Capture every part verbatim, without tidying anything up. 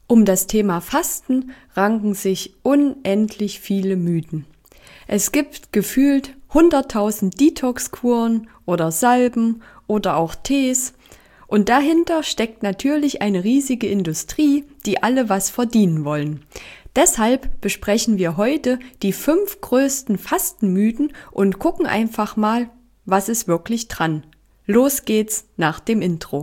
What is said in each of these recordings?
Um das Thema Fasten ranken sich unendlich viele Mythen. Es gibt gefühlt hunderttausend Detox-Kuren oder Salben oder auch Tees. Und dahinter steckt natürlich eine riesige Industrie, die alle was verdienen wollen. Deshalb besprechen wir heute die fünf größten Fastenmythen und gucken einfach mal, was ist wirklich dran. Los geht's nach dem Intro.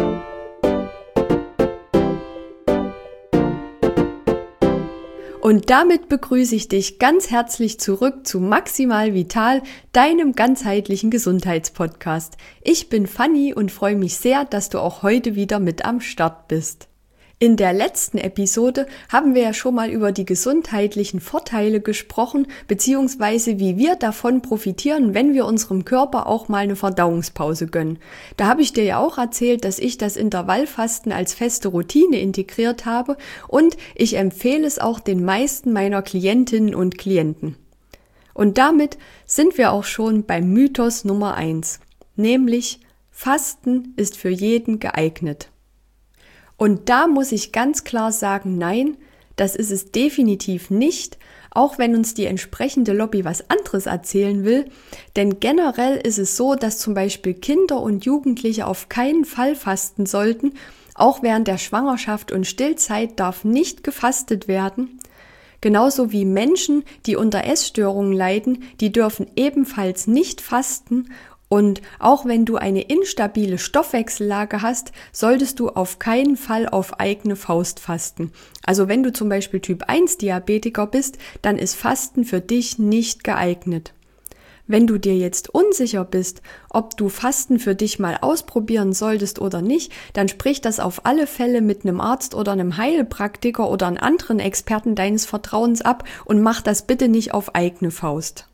Und damit begrüße ich dich ganz herzlich zurück zu Maximal Vital, deinem ganzheitlichen Gesundheitspodcast. Ich bin Fanny und freue mich sehr, dass du auch heute wieder mit am Start bist. In der letzten Episode haben wir ja schon mal über die gesundheitlichen Vorteile gesprochen, beziehungsweise wie wir davon profitieren, wenn wir unserem Körper auch mal eine Verdauungspause gönnen. Da habe ich dir ja auch erzählt, dass ich das Intervallfasten als feste Routine integriert habe und ich empfehle es auch den meisten meiner Klientinnen und Klienten. Und damit sind wir auch schon beim Mythos Nummer eins, nämlich Fasten ist für jeden geeignet. Und da muss ich ganz klar sagen, nein, das ist es definitiv nicht, auch wenn uns die entsprechende Lobby was anderes erzählen will. Denn generell ist es so, dass zum Beispiel Kinder und Jugendliche auf keinen Fall fasten sollten. Auch während der Schwangerschaft und Stillzeit darf nicht gefastet werden. Genauso wie Menschen, die unter Essstörungen leiden, die dürfen ebenfalls nicht fasten. Und auch wenn du eine instabile Stoffwechsellage hast, solltest du auf keinen Fall auf eigene Faust fasten. Also wenn du zum Beispiel Typ eins Diabetiker bist, dann ist Fasten für dich nicht geeignet. Wenn du dir jetzt unsicher bist, ob du Fasten für dich mal ausprobieren solltest oder nicht, dann sprich das auf alle Fälle mit einem Arzt oder einem Heilpraktiker oder einem anderen Experten deines Vertrauens ab und mach das bitte nicht auf eigene Faust.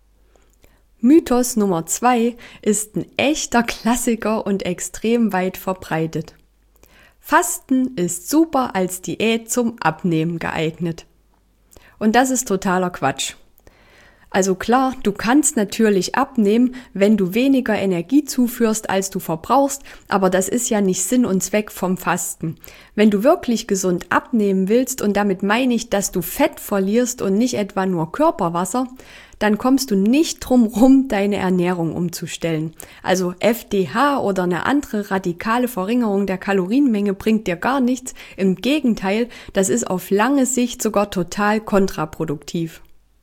Mythos Nummer zwei ist ein echter Klassiker und extrem weit verbreitet. Fasten ist super als Diät zum Abnehmen geeignet. Und das ist totaler Quatsch. Also klar, du kannst natürlich abnehmen, wenn du weniger Energie zuführst, als du verbrauchst, aber das ist ja nicht Sinn und Zweck vom Fasten. Wenn du wirklich gesund abnehmen willst, und damit meine ich, dass du Fett verlierst und nicht etwa nur Körperwasser, dann kommst du nicht drum rum, deine Ernährung umzustellen. Also F D H oder eine andere radikale Verringerung der Kalorienmenge bringt dir gar nichts. Im Gegenteil, das ist auf lange Sicht sogar total kontraproduktiv.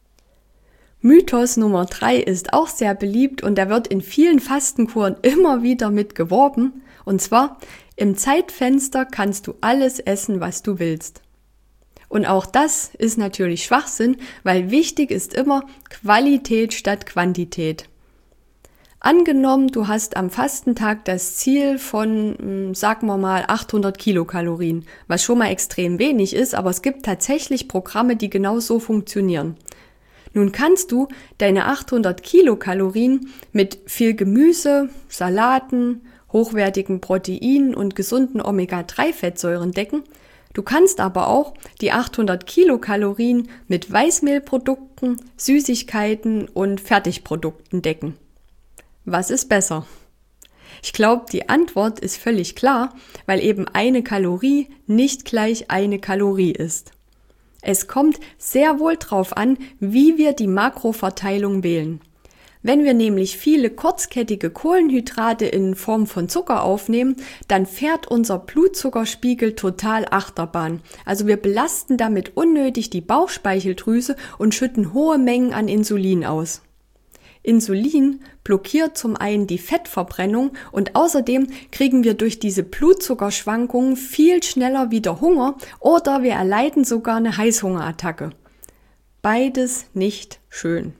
Mythos Nummer drei ist auch sehr beliebt und da wird in vielen Fastenkuren immer wieder mit geworben. Und zwar, im Zeitfenster kannst du alles essen, was du willst. Und auch das ist natürlich Schwachsinn, weil wichtig ist immer Qualität statt Quantität. Angenommen, du hast am Fastentag das Ziel von, sagen wir mal, achthundert Kilokalorien, was schon mal extrem wenig ist, aber es gibt tatsächlich Programme, die genau so funktionieren. Nun kannst du deine achthundert Kilokalorien mit viel Gemüse, Salaten, hochwertigen Proteinen und gesunden Omega drei Fettsäuren decken. Du kannst aber auch die achthundert Kilokalorien mit Weißmehlprodukten, Süßigkeiten und Fertigprodukten decken. Was ist besser? Ich glaube, die Antwort ist völlig klar, weil eben eine Kalorie nicht gleich eine Kalorie ist. Es kommt sehr wohl drauf an, wie wir die Makroverteilung wählen. Wenn wir nämlich viele kurzkettige Kohlenhydrate in Form von Zucker aufnehmen, dann fährt unser Blutzuckerspiegel total Achterbahn. Also wir belasten damit unnötig die Bauchspeicheldrüse und schütten hohe Mengen an Insulin aus. Insulin blockiert zum einen die Fettverbrennung und außerdem kriegen wir durch diese Blutzuckerschwankungen viel schneller wieder Hunger oder wir erleiden sogar eine Heißhungerattacke. Beides nicht schön.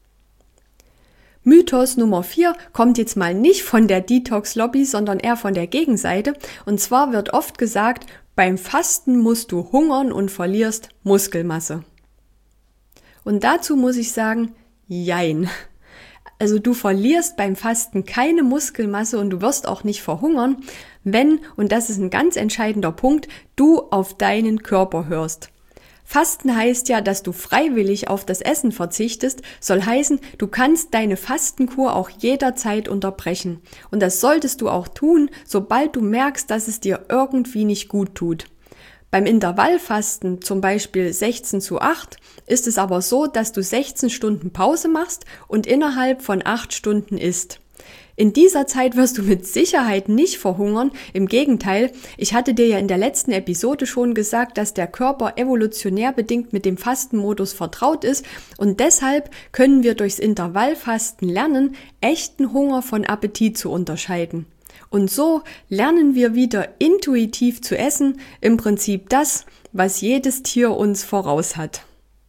Mythos Nummer vier kommt jetzt mal nicht von der Detox-Lobby, sondern eher von der Gegenseite. Und zwar wird oft gesagt, beim Fasten musst du hungern und verlierst Muskelmasse. Und dazu muss ich sagen, jein. Also du verlierst beim Fasten keine Muskelmasse und du wirst auch nicht verhungern, wenn, und das ist ein ganz entscheidender Punkt, du auf deinen Körper hörst. Fasten heißt ja, dass du freiwillig auf das Essen verzichtest, soll heißen, du kannst deine Fastenkur auch jederzeit unterbrechen. Und das solltest du auch tun, sobald du merkst, dass es dir irgendwie nicht gut tut. Beim Intervallfasten, zum Beispiel sechzehn zu acht, ist es aber so, dass du sechzehn Stunden Pause machst und innerhalb von acht Stunden isst. In dieser Zeit wirst du mit Sicherheit nicht verhungern. Im Gegenteil, ich hatte dir ja in der letzten Episode schon gesagt, dass der Körper evolutionär bedingt mit dem Fastenmodus vertraut ist und deshalb können wir durchs Intervallfasten lernen, echten Hunger von Appetit zu unterscheiden. Und so lernen wir wieder intuitiv zu essen, im Prinzip das, was jedes Tier uns voraus hat.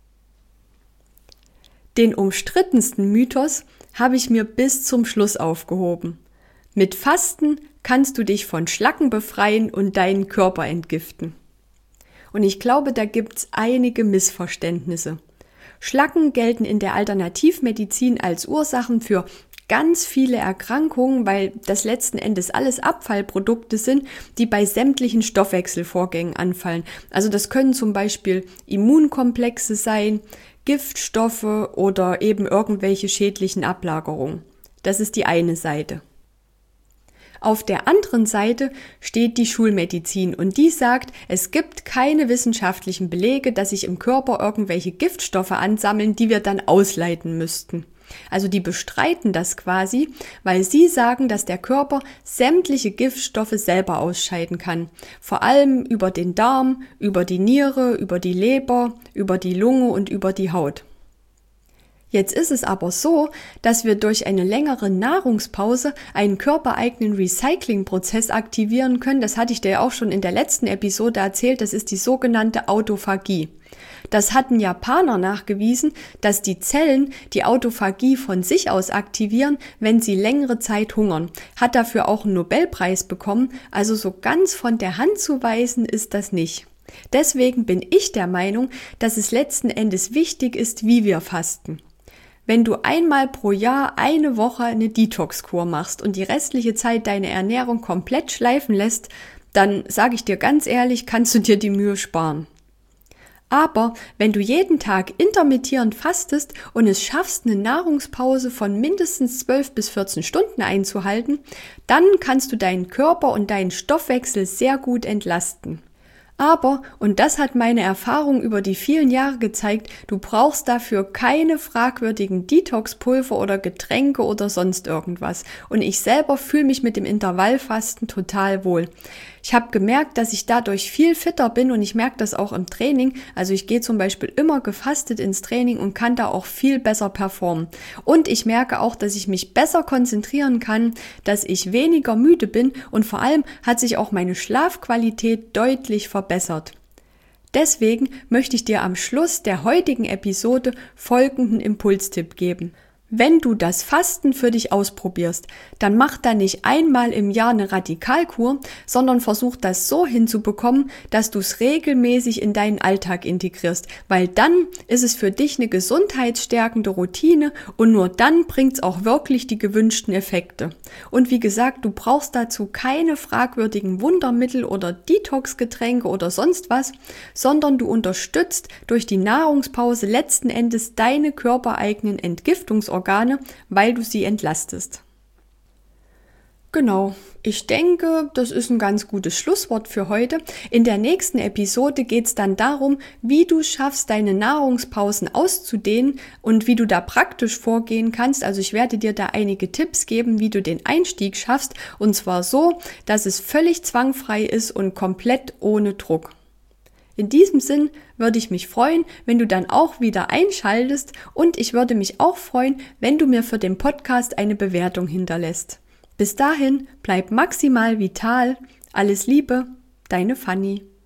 Den umstrittensten Mythos habe ich mir bis zum Schluss aufgehoben. Mit Fasten kannst du dich von Schlacken befreien und deinen Körper entgiften. Und ich glaube, da gibt's einige Missverständnisse. Schlacken gelten in der Alternativmedizin als Ursachen für ganz viele Erkrankungen, weil das letzten Endes alles Abfallprodukte sind, die bei sämtlichen Stoffwechselvorgängen anfallen. Also das können zum Beispiel Immunkomplexe sein, Giftstoffe oder eben irgendwelche schädlichen Ablagerungen. Das ist die eine Seite. Auf der anderen Seite steht die Schulmedizin und die sagt, es gibt keine wissenschaftlichen Belege, dass sich im Körper irgendwelche Giftstoffe ansammeln, die wir dann ausleiten müssten. Also die bestreiten das quasi, weil sie sagen, dass der Körper sämtliche Giftstoffe selber ausscheiden kann. Vor allem über den Darm, über die Niere, über die Leber, über die Lunge und über die Haut. Jetzt ist es aber so, dass wir durch eine längere Nahrungspause einen körpereigenen Recyclingprozess aktivieren können. Das hatte ich dir ja auch schon in der letzten Episode erzählt. Das ist die sogenannte Autophagie. Das hatten Japaner nachgewiesen, dass die Zellen die Autophagie von sich aus aktivieren, wenn sie längere Zeit hungern. Hat dafür auch einen Nobelpreis bekommen, also so ganz von der Hand zu weisen ist das nicht. Deswegen bin ich der Meinung, dass es letzten Endes wichtig ist, wie wir fasten. Wenn du einmal pro Jahr eine Woche eine Detox-Kur machst und die restliche Zeit deine Ernährung komplett schleifen lässt, dann sage ich dir ganz ehrlich, kannst du dir die Mühe sparen. Aber wenn du jeden Tag intermittierend fastest und es schaffst, eine Nahrungspause von mindestens zwölf bis vierzehn Stunden einzuhalten, dann kannst du deinen Körper und deinen Stoffwechsel sehr gut entlasten. Aber, und das hat meine Erfahrung über die vielen Jahre gezeigt, du brauchst dafür keine fragwürdigen Detox-Pulver oder Getränke oder sonst irgendwas. Und ich selber fühle mich mit dem Intervallfasten total wohl. Ich habe gemerkt, dass ich dadurch viel fitter bin und ich merke das auch im Training. Also ich gehe zum Beispiel immer gefastet ins Training und kann da auch viel besser performen. Und ich merke auch, dass ich mich besser konzentrieren kann, dass ich weniger müde bin und vor allem hat sich auch meine Schlafqualität deutlich verbessert. Deswegen möchte ich dir am Schluss der heutigen Episode folgenden Impulstipp geben. Wenn du das Fasten für dich ausprobierst, dann mach da nicht einmal im Jahr eine Radikalkur, sondern versuch das so hinzubekommen, dass du es regelmäßig in deinen Alltag integrierst, weil dann ist es für dich eine gesundheitsstärkende Routine und nur dann bringt es auch wirklich die gewünschten Effekte. Und wie gesagt, du brauchst dazu keine fragwürdigen Wundermittel oder Detox-Getränke oder sonst was, sondern du unterstützt durch die Nahrungspause letzten Endes deine körpereigenen Entgiftungsorgane, Organe, weil du sie entlastest. Genau, ich denke, das ist ein ganz gutes Schlusswort für heute. In der nächsten Episode geht es dann darum, wie du schaffst, deine Nahrungspausen auszudehnen und wie du da praktisch vorgehen kannst. Also ich werde dir da einige Tipps geben, wie du den Einstieg schaffst und zwar so, dass es völlig zwangfrei ist und komplett ohne Druck. In diesem Sinn würde ich mich freuen, wenn du dann auch wieder einschaltest und ich würde mich auch freuen, wenn du mir für den Podcast eine Bewertung hinterlässt. Bis dahin, bleib maximal vital. Alles Liebe, deine Fanny.